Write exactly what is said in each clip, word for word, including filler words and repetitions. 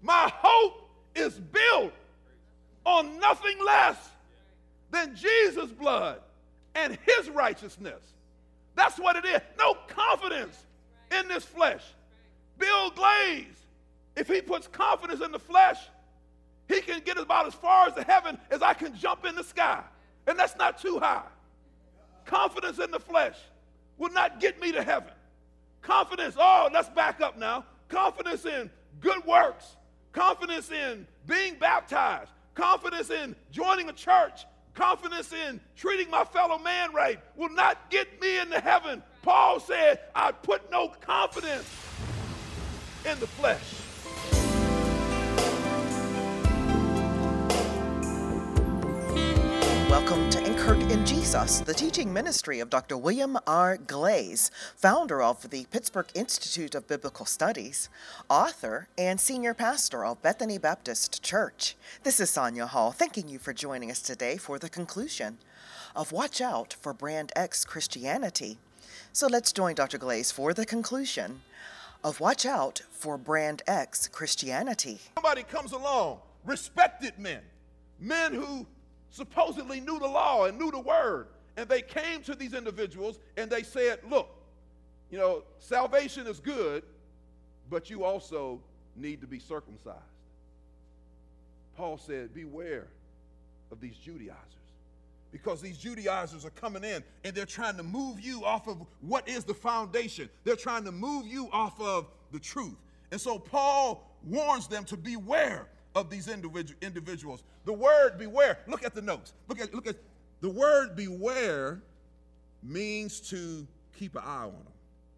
My hope is built on nothing less than Jesus' blood and his righteousness. That's what it is. No confidence in this flesh. Bill Glaze, if he puts confidence in the flesh, he can get about as far as to heaven as I can jump in the sky. And that's not too high. Confidence in the flesh will not get me to heaven. Confidence, oh, let's back up now. Confidence in good works. Confidence in being baptized. Confidence in joining a church. Confidence in treating my fellow man right will not get me into heaven. Paul said, I put no confidence in the flesh. Welcome to Anchored in Jesus, the teaching ministry of Doctor William R. Glaze, founder of the Pittsburgh Institute of Biblical Studies, author, and senior pastor of Bethany Baptist Church. This is Sonia Hall, thanking you for joining us today for the conclusion of Watch Out for Brand X Christianity. So let's join Doctor Glaze for the conclusion of Watch Out for Brand X Christianity. Somebody comes along, respected men, men who supposedly knew the law and knew the word, and they came to these individuals and they said, look, you know, salvation is good, but you also need to be circumcised. Paul said, beware of these Judaizers, because these Judaizers are coming in and they're trying to move you off of what is the foundation. They're trying to move you off of the truth. And so Paul warns them to beware of these individu- individuals. The word beware, look at the notes. Look at, look at the word beware means to keep an eye on them.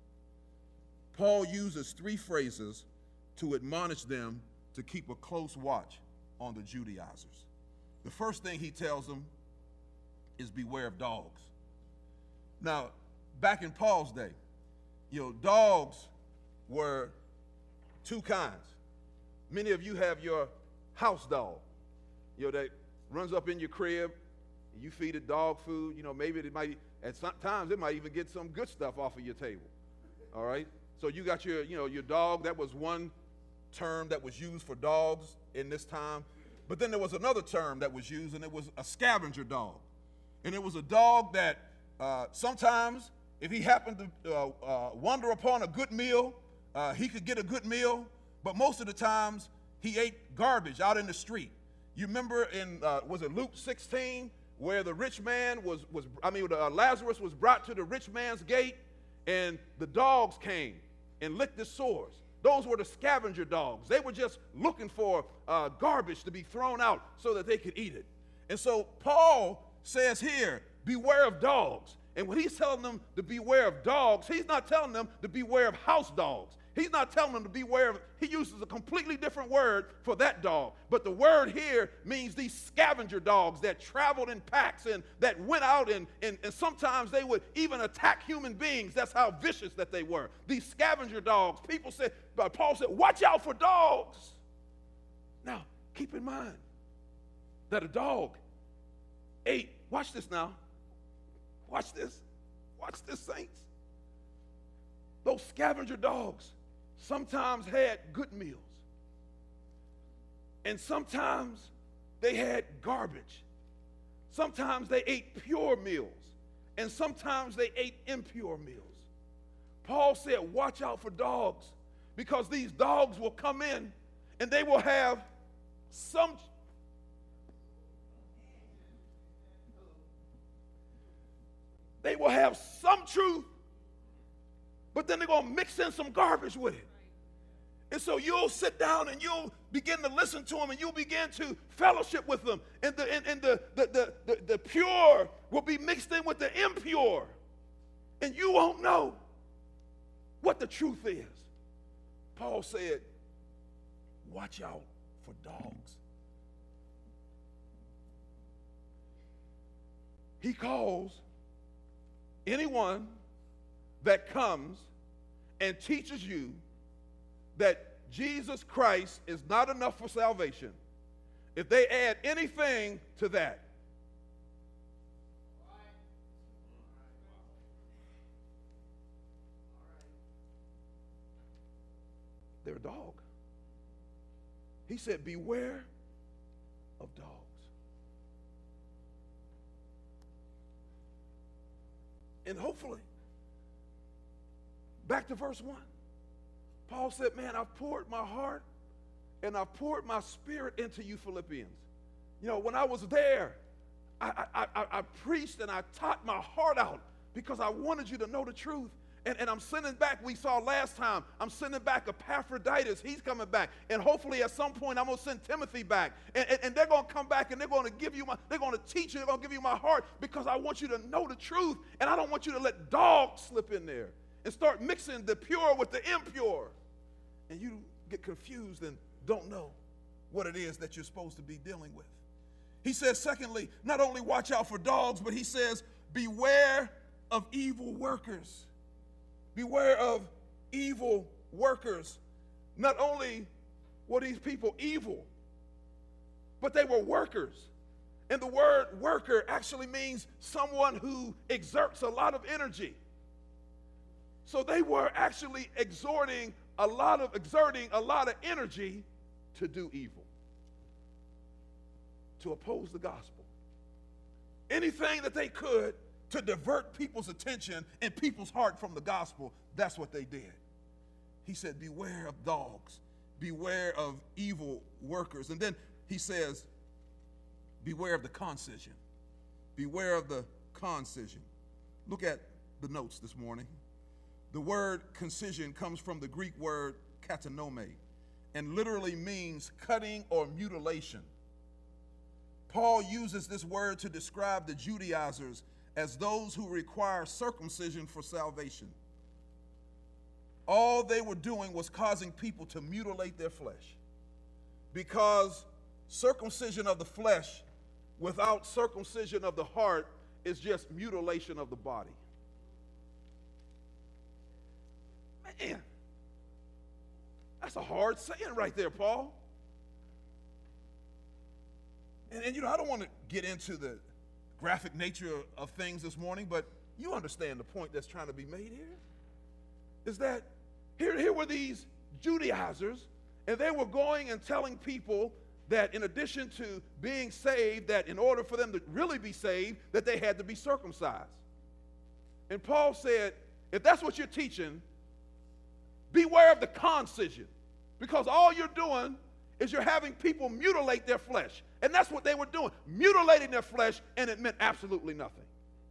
Paul uses three phrases to admonish them to keep a close watch on the Judaizers. The first thing he tells them is beware of dogs. Now, back in Paul's day, you know, dogs were two kinds. Many of you have your house dog, you know, that runs up in your crib, and you feed it dog food. You know, maybe it might, at some times, it might even get some good stuff off of your table. All right? So you got your, you know, your dog. That was one term that was used for dogs in this time. But then there was another term that was used, and it was a scavenger dog. And it was a dog that uh, sometimes, if he happened to uh, uh, wander upon a good meal, uh, he could get a good meal. But most of the times, he ate garbage out in the street. You remember in, uh, was it Luke sixteen, where the rich man was, was I mean, uh, Lazarus was brought to the rich man's gate, and the dogs came and licked his sores. Those were the scavenger dogs. They were just looking for uh, garbage to be thrown out so that they could eat it. And so Paul says here, beware of dogs. And when he's telling them to beware of dogs, he's not telling them to beware of house dogs. He's not telling them to beware of, he uses a completely different word for that dog. But the word here means these scavenger dogs that traveled in packs and that went out and, and, and sometimes they would even attack human beings. That's how vicious that they were. These scavenger dogs, people said, but Paul said, watch out for dogs. Now, keep in mind that a dog ate, watch this now, watch this, watch this, saints. Those scavenger dogs sometimes had good meals, and sometimes they had garbage. Sometimes they ate pure meals, and sometimes they ate impure meals. Paul said, watch out for dogs, because these dogs will come in and they will have some they will have some truth, but then they're going to mix in some garbage with it. And so you'll sit down and you'll begin to listen to them and you'll begin to fellowship with them. And the, and, and the, the, the, the, the pure will be mixed in with the impure. And you won't know what the truth is. Paul said, watch out for dogs. He calls anyone that comes and teaches you that Jesus Christ is not enough for salvation, if they add anything to that, they're a dog. He said, beware of dogs. And hopefully, back to verse one. Paul said, man, I've poured my heart and I've poured my spirit into you Philippians. You know, when I was there, I, I, I, I preached and I taught my heart out because I wanted you to know the truth. And, and I'm sending back, we saw last time, I'm sending back Epaphroditus. He's coming back. And hopefully at some point I'm going to send Timothy back. And, and, and they're going to come back and they're going to give you my, they're going to teach you, they're going to give you my heart because I want you to know the truth. And I don't want you to let dogs slip in there and start mixing the pure with the impure. And you get confused and don't know what it is that you're supposed to be dealing with. He says, secondly, not only watch out for dogs, but he says, beware of evil workers. Beware of evil workers. Not only were these people evil, but they were workers. And the word worker actually means someone who exerts a lot of energy. So they were actually exerting a lot of exerting a lot of energy to do evil, to oppose the gospel. Anything that they could to divert people's attention and people's heart from the gospel, that's what they did. He said, beware of dogs, beware of evil workers. And then he says, beware of the concision. Beware of the concision. Look at the notes this morning. The word concision comes from the Greek word katanome and literally means cutting or mutilation. Paul uses this word to describe the Judaizers as those who require circumcision for salvation. All they were doing was causing people to mutilate their flesh, because circumcision of the flesh without circumcision of the heart is just mutilation of the body. Man, that's a hard saying right there, Paul. And, and you know, I don't want to get into the graphic nature of things this morning, but you understand the point that's trying to be made here. Is that here, here were these Judaizers, and they were going and telling people that in addition to being saved, that in order for them to really be saved, that they had to be circumcised. And Paul said, if that's what you're teaching, beware of the concision, because all you're doing is you're having people mutilate their flesh. And that's what they were doing, mutilating their flesh, and it meant absolutely nothing.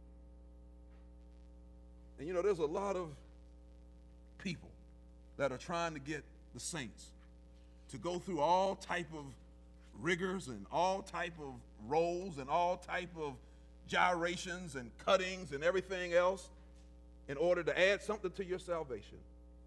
And you know, there's a lot of people that are trying to get the saints to go through all type of rigors and all type of rolls and all type of gyrations and cuttings and everything else in order to add something to your salvation.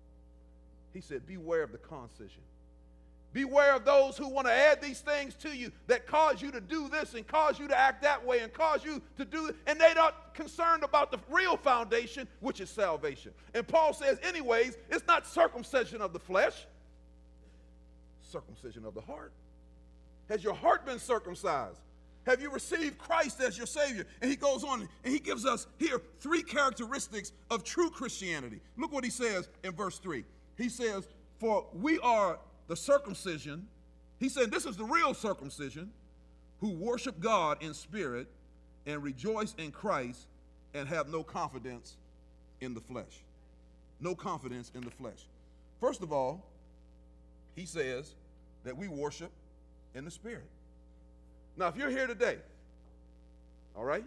He said, beware of the concision. Beware of those who want to add these things to you that cause you to do this and cause you to act that way and cause you to do it, and they're not concerned about the real foundation, which is salvation. And Paul says, anyways, it's not circumcision of the flesh, circumcision of the heart. Has your heart been circumcised? Have you received Christ as your Savior? And he goes on and he gives us here three characteristics of true Christianity. Look what he says in verse three. He says, for we are the circumcision, he said this is the real circumcision, who worship God in spirit and rejoice in Christ and have no confidence in the flesh. No confidence in the flesh. First of all, he says that we worship in the spirit. Now, if you're here today, all right,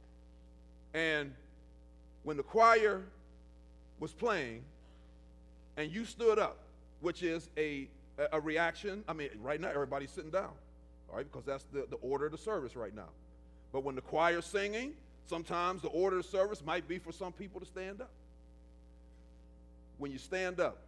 and when the choir was playing and you stood up, which is a a reaction. I mean, right now everybody's sitting down, all right, because that's the, the order of the service right now. But when the choir's singing, sometimes the order of service might be for some people to stand up. When you stand up,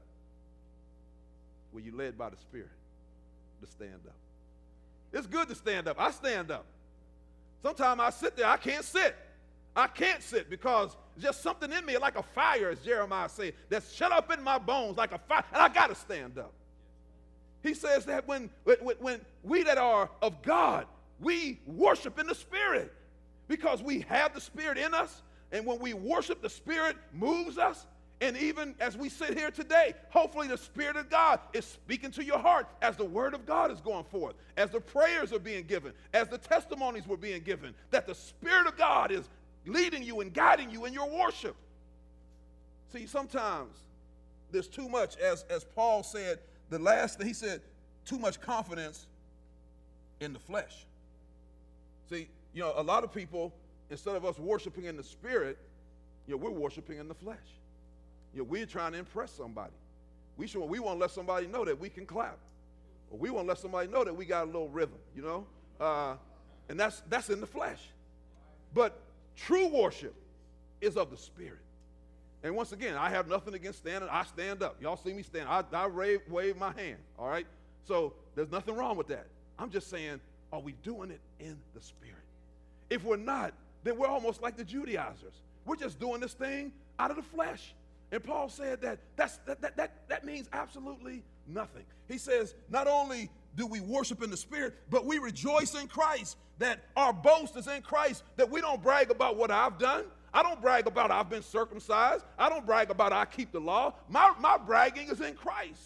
were you led by the Spirit to stand up? It's good to stand up. I stand up. Sometimes I sit there, I can't sit. I can't sit because there's just something in me like a fire, as Jeremiah said, that's shut up in my bones like a fire, and I got to stand up. He says that when, when, when we that are of God, we worship in the Spirit because we have the Spirit in us, and when we worship, the Spirit moves us, And even as we sit here today, hopefully the Spirit of God is speaking to your heart as the Word of God is going forth, as the prayers are being given, as the testimonies were being given, that the Spirit of God is leading you and guiding you in your worship. See, sometimes there's too much, as, as Paul said, the last thing he said, too much confidence in the flesh. See, you know, a lot of people, instead of us worshiping in the Spirit, you know, we're worshiping in the flesh. You know, we're trying to impress somebody. We should, we want to let somebody know that we can clap. Or we want to let somebody know that we got a little rhythm, you know. Uh, and that's, that's in the flesh. But true worship is of the Spirit. And once again, I have nothing against standing. I stand up. Y'all see me stand. I, I wave, wave my hand, all right? So there's nothing wrong with that. I'm just saying, are we doing it in the Spirit? If we're not, then we're almost like the Judaizers. We're just doing this thing out of the flesh. And Paul said that that's, that, that, that, that means absolutely nothing. He says, not only do we worship in the Spirit, but we rejoice in Christ, that our boast is in Christ, that we don't brag about what I've done. I don't brag about I've been circumcised. I don't brag about I keep the law. My, my bragging is in Christ.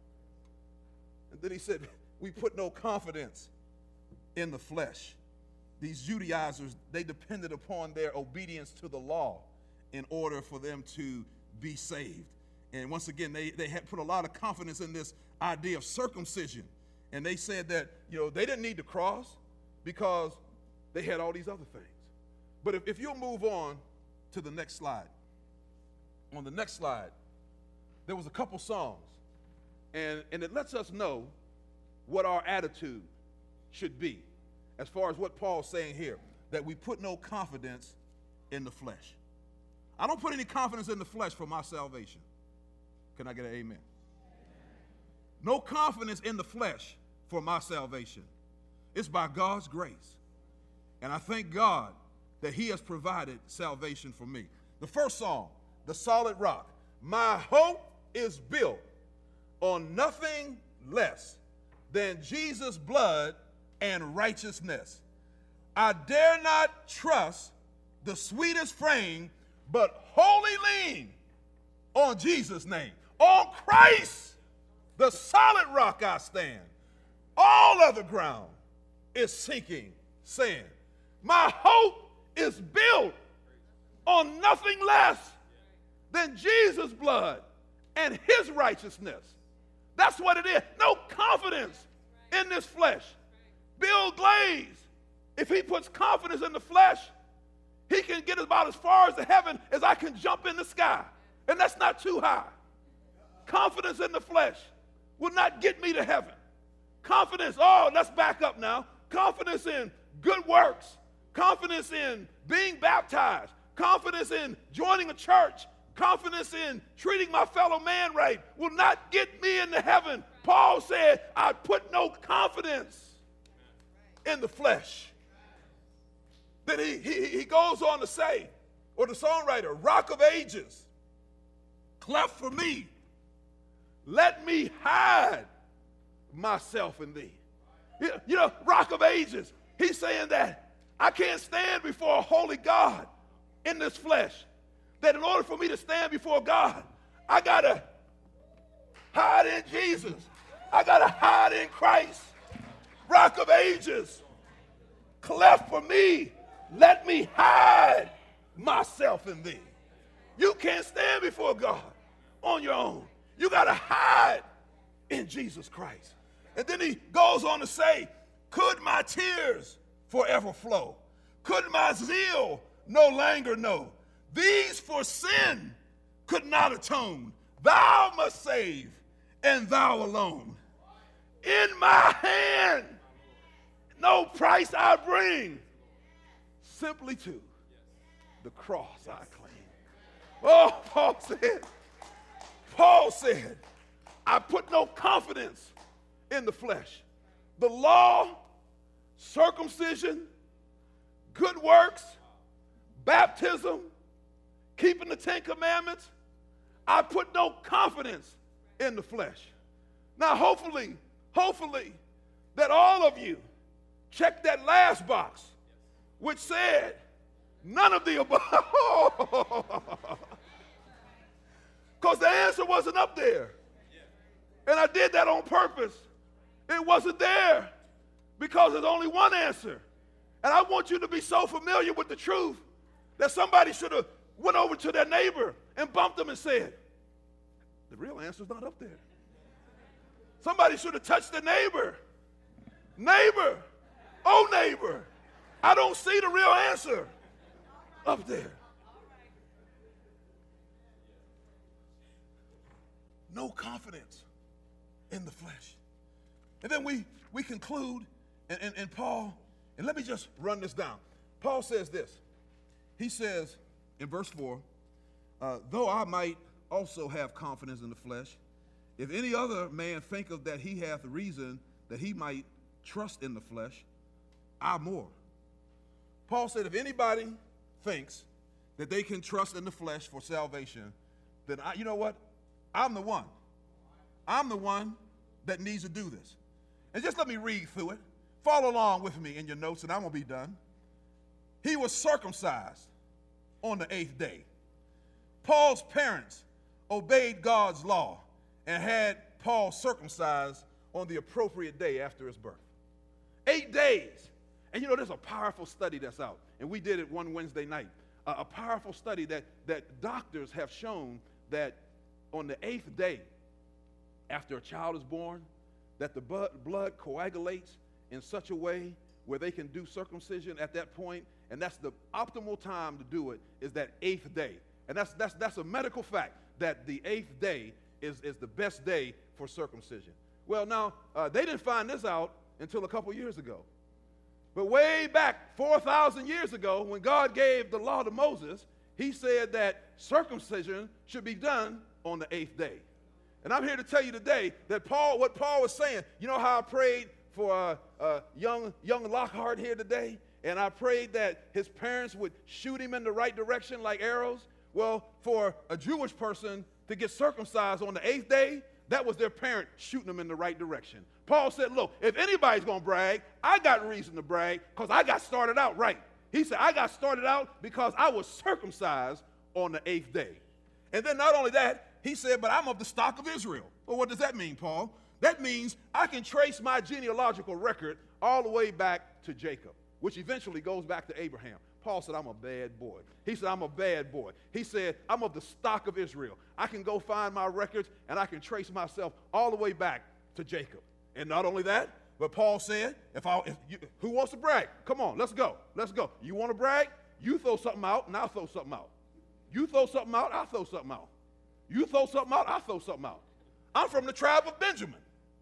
And then he said, we put no confidence in the flesh. These Judaizers, they depended upon their obedience to the law in order for them to be saved. And once again, they, they had put a lot of confidence in this idea of circumcision. And they said that, you know, they didn't need the cross because they had all these other things. But if, if you'll move on to the next slide. On the next slide, there was a couple songs. And, and it lets us know what our attitude should be as far as what Paul's saying here, that we put no confidence in the flesh. I don't put any confidence in the flesh for my salvation. Can I get an amen? No confidence in the flesh for my salvation. It's by God's grace. And I thank God that he has provided salvation for me. The first song, The Solid Rock. My hope is built on nothing less than Jesus' blood and righteousness. I dare not trust the sweetest frame, but wholly lean on Jesus' name. On Christ, the solid rock I stand. All other ground is sinking sand. My hope is built on nothing less than Jesus' blood and his righteousness. That's what it is. No confidence in this flesh. Bill Glaze, if he puts confidence in the flesh, he can get about as far as the heaven as I can jump in the sky. And that's not too high. Confidence in the flesh will not get me to heaven. Confidence, oh, let's back up now. Confidence in good works. Confidence in being baptized. Confidence in joining a church. Confidence in treating my fellow man right will not get me into heaven. Paul said, I put no confidence in the flesh. Then he, he, he goes on to say, or the songwriter, Rock of Ages, cleft for me, let me hide myself in thee. You, you know, Rock of Ages, he's saying that I can't stand before a holy God in this flesh. That in order for me to stand before God, I got to hide in Jesus. I got to hide in Christ. Rock of Ages, cleft for me, let me hide myself in thee. You can't stand before God on your own. You got to hide in Jesus Christ. And then he goes on to say, could my tears forever flow? Could my zeal no longer know? These for sin could not atone. Thou must save, and thou alone. In my hand, no price I bring, simply to the cross I cling. Oh, Paul said, Paul said, I put no confidence in the flesh. The law, circumcision, good works, baptism, keeping the Ten Commandments, I put no confidence in the flesh. Now, hopefully, hopefully, that all of you checked that last box, which said, none of the above. Because the answer wasn't up there. And I did that on purpose. It wasn't there because there's only one answer. And I want you to be so familiar with the truth that somebody should have went over to their neighbor and bumped them and said, the real answer's not up there. Somebody should have touched their neighbor. Neighbor, oh neighbor, I don't see the real answer up there. No confidence in the flesh. And then we, we conclude, and, and, and Paul, and let me just run this down. Paul says this. He says in verse four, uh, though I might also have confidence in the flesh, if any other man thinketh that he hath reason that he might trust in the flesh, I more. Paul said if anybody thinks that they can trust in the flesh for salvation, then I, you know what? I'm the one. I'm the one that needs to do this. And just let me read through it. Follow along with me in your notes, and I'm going to be done. He was circumcised on the eighth day. Paul's parents obeyed God's law and had Paul circumcised on the appropriate day after his birth. Eight days. And you know, there's a powerful study that's out, and we did it one Wednesday night. Uh, a powerful study that, that doctors have shown that on the eighth day after a child is born, that the blood coagulates in such a way where they can do circumcision at that point, and that's the optimal time to do it, is that eighth day. And that's that's that's a medical fact, that the eighth day is, is the best day for circumcision. Well, now, uh, they didn't find this out until a couple years ago. But way back four thousand years ago, when God gave the law to Moses, he said that circumcision should be done on the eighth day. And I'm here to tell you today that Paul, what Paul was saying, you know how I prayed for uh, uh, young, young Lockhart here today? And I prayed that his parents would shoot him in the right direction like arrows. Well, for a Jewish person to get circumcised on the eighth day, that was their parent shooting them in the right direction. Paul said, look, if anybody's going to brag, I got reason to brag because I got started out right. He said, I got started out because I was circumcised on the eighth day. And then not only that, he said, but I'm of the stock of Israel. Well, what does that mean, Paul? That means I can trace my genealogical record all the way back to Jacob, which eventually goes back to Abraham. Paul said, I'm a bad boy. He said, I'm a bad boy. He said, I'm of the stock of Israel. I can go find my records, and I can trace myself all the way back to Jacob. And not only that, but Paul said, if I, if you, who wants to brag? Come on, let's go. Let's go. You want to brag? You throw something out, and I'll throw something out. You throw something out, I'll throw something out. You throw something out, I'll throw something out. I'm from the tribe of Benjamin.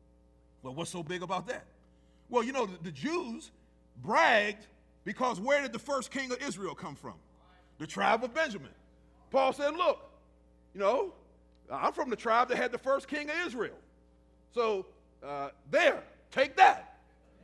Well, what's so big about that? Well, you know, the, the Jews bragged because where did the first king of Israel come from? The tribe of Benjamin. Paul said, look, you know, I'm from the tribe that had the first king of Israel. So uh, there, take that.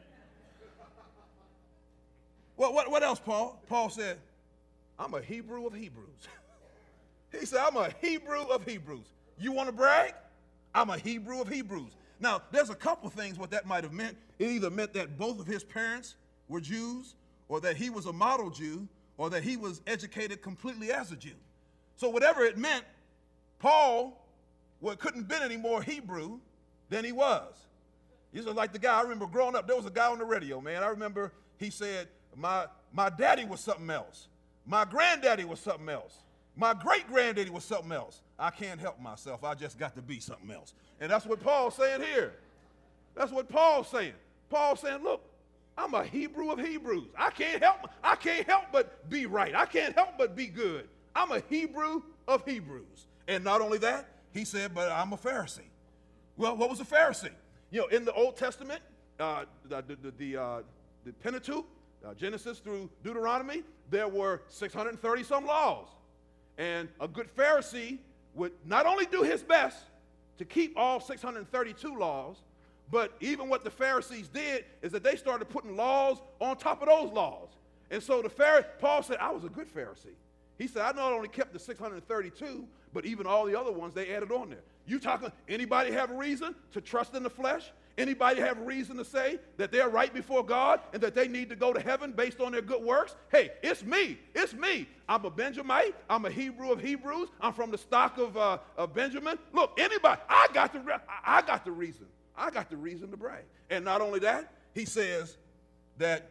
Well, what, what else, Paul? Paul said, I'm a Hebrew of Hebrews. He said, I'm a Hebrew of Hebrews. You want to brag? I'm a Hebrew of Hebrews. Now, there's a couple things what that might have meant. It either meant that both of his parents were Jews, or that he was a model Jew, or that he was educated completely as a Jew. So whatever it meant, Paul well, couldn't have been any more Hebrew than he was. He's like the guy, I remember growing up, there was a guy on the radio, man. I remember he said, my, my daddy was something else. My granddaddy was something else. My great-granddaddy was something else. I can't help myself. I just got to be something else. And that's what Paul's saying here. That's what Paul's saying. Paul's saying, look, I'm a Hebrew of Hebrews. I can't help, I can't help but be right. I can't help but be good. I'm a Hebrew of Hebrews. And not only that, he said, but I'm a Pharisee. Well, what was a Pharisee? You know, in the Old Testament, uh, the, the, the, uh, the Pentateuch, uh, Genesis through Deuteronomy, there were six hundred thirty some laws. And a good Pharisee would not only do his best to keep all six hundred thirty-two laws, but even what the Pharisees did is that they started putting laws on top of those laws. And so the Pharisee, Paul said, I was a good Pharisee. He said, I not only kept the six hundred thirty-two, but even all the other ones they added on there. You talking, anybody have a reason to trust in the flesh? Anybody have reason to say that they're right before God and that they need to go to heaven based on their good works? Hey, it's me. It's me. I'm a Benjamite. I'm a Hebrew of Hebrews. I'm from the stock of, uh, of Benjamin. Look, anybody, I got the re- I got the reason. I got the reason to brag. And not only that, he says that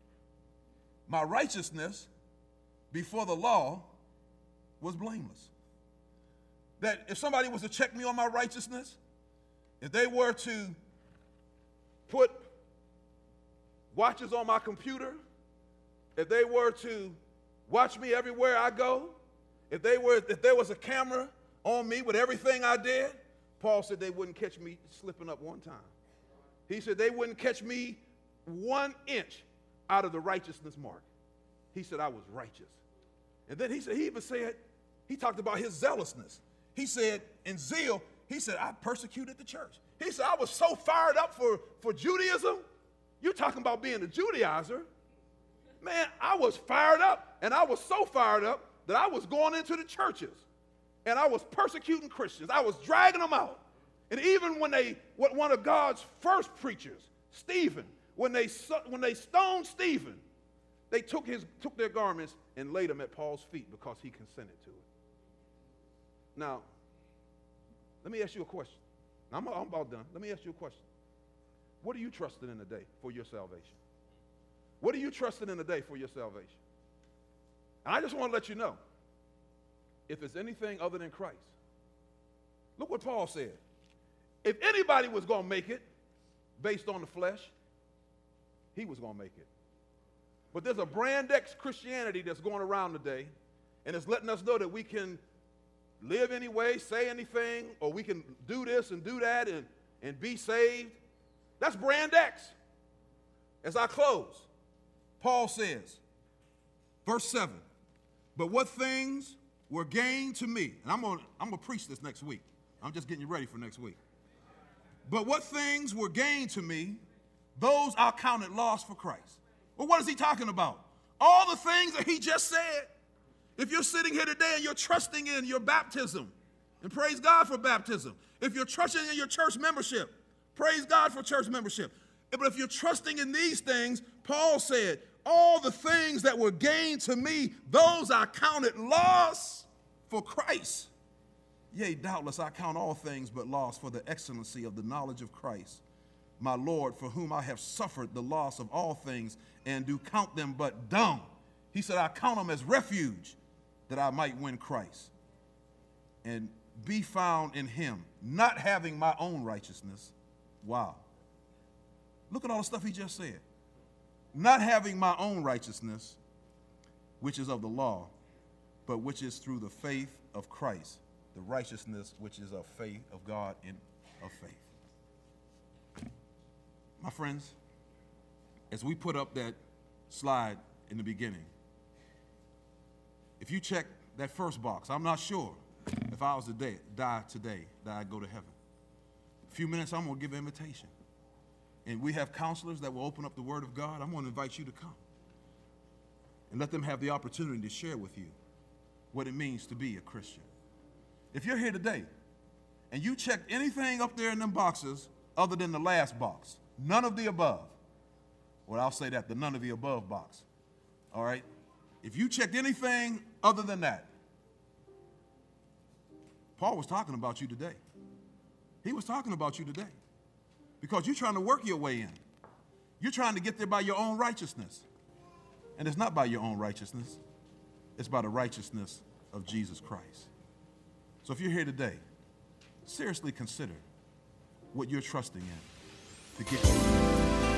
my righteousness before the law was blameless. That if somebody was to check me on my righteousness, if they were to put watches on my computer, if they were to watch me everywhere I go, if they were, if there was a camera on me with everything I did, Paul said they wouldn't catch me slipping up one time. He said they wouldn't catch me one inch out of the righteousness mark. He said I was righteous. And then he said, he even said, he talked about his zealousness. He said, in zeal, he said, I persecuted the church. He said, I was so fired up for, for Judaism. You're talking about being a Judaizer. Man, I was fired up, and I was so fired up that I was going into the churches, and I was persecuting Christians. I was dragging them out. And even when they, what one of God's first preachers, Stephen, when they, when they stoned Stephen, they took, his, took their garments and laid them at Paul's feet because he consented to it. Now, let me ask you a question. I'm, I'm about done. Let me ask you a question. What are you trusting in today for your salvation? What are you trusting in today for your salvation? And I just want to let you know, if it's anything other than Christ, look what Paul said. If anybody was going to make it based on the flesh, he was going to make it. But there's a brand X Christianity that's going around today, and it's letting us know that we can live anyway, say anything, or we can do this and do that and, and be saved. That's brand X. As I close, Paul says, verse seven, but what things were gained to me, and I'm going I'm going to preach this next week. I'm just getting you ready for next week. But what things were gained to me, those I counted loss for Christ. Well, what is he talking about? All the things that he just said. If you're sitting here today and you're trusting in your baptism, and praise God for baptism. If you're trusting in your church membership, praise God for church membership. But if you're trusting in these things, Paul said, all the things that were gained to me, those I counted loss for Christ. Yea, doubtless I count all things but loss for the excellency of the knowledge of Christ, my Lord, for whom I have suffered the loss of all things, and do count them but dung. He said, I count them as refuge, that I might win Christ and be found in him, not having my own righteousness. Wow. Look at all the stuff he just said. Not having my own righteousness, which is of the law, but which is through the faith of Christ, the righteousness which is of faith of God and of faith. My friends, as we put up that slide in the beginning, if you check that first box, I'm not sure if I was to die, die today that I'd go to heaven. A few minutes, I'm going to give an invitation. And we have counselors that will open up the Word of God. I'm going to invite you to come and let them have the opportunity to share with you what it means to be a Christian. If you're here today and you checked anything up there in them boxes other than the last box, none of the above, well, I'll say that, the none of the above box, all right? If you checked anything other than that, Paul was talking about you today. He was talking about you today because you're trying to work your way in. You're trying to get there by your own righteousness. And it's not by your own righteousness. It's by the righteousness of Jesus Christ. So if you're here today, seriously consider what you're trusting in to get you.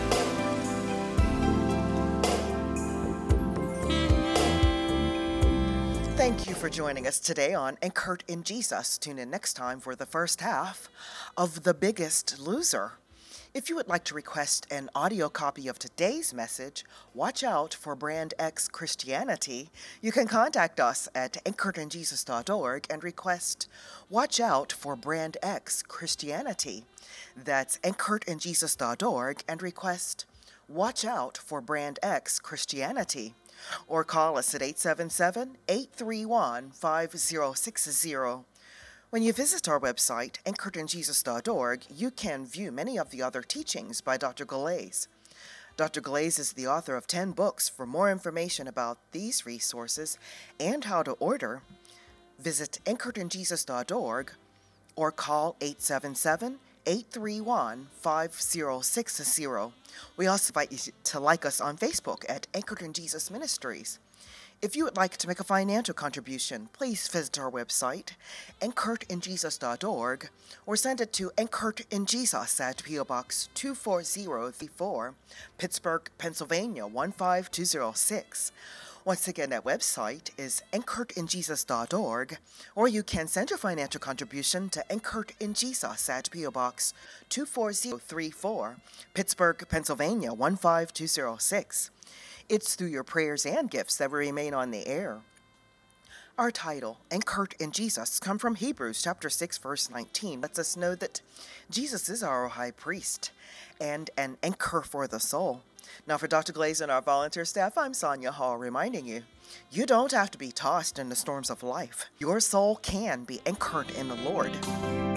Thank you for joining us today on Anchored in Jesus. Tune in next time for the first half of The Biggest Loser. If you would like to request an audio copy of today's message, watch out for Brand X Christianity. You can contact us at anchored in jesus dot org and request Watch Out for Brand X Christianity. That's anchored in jesus dot org and request Watch Out for Brand X Christianity. Or call us at eight seven seven, eight three one, five zero six zero. When you visit our website, anchored in jesus dot org, you can view many of the other teachings by Doctor Glaze. Doctor Glaze is the author of ten books. For more information about these resources and how to order, visit anchored in jesus dot org or call eight seven seven, eight three one, five zero six zero. We also invite you to like us on Facebook at Anchored in Jesus Ministries. If you would like to make a financial contribution, please visit our website, anchored in jesus dot org, or send it to Anchored in Jesus at P O Box two four zero three four, Pittsburgh, Pennsylvania one five two zero six. Once again, that website is anchored in jesus dot org, or you can send your financial contribution to Anchored in Jesus at P O Box two four zero three four, Pittsburgh, Pennsylvania one five two zero six. It's through your prayers and gifts that we remain on the air. Our title, Anchored in Jesus, come from Hebrews chapter six, verse nineteen. Lets us know that Jesus is our high priest and an anchor for the soul. Now for Doctor Glaze and our volunteer staff, I'm Sonia Hall, reminding you, you don't have to be tossed in the storms of life. Your soul can be anchored in the Lord.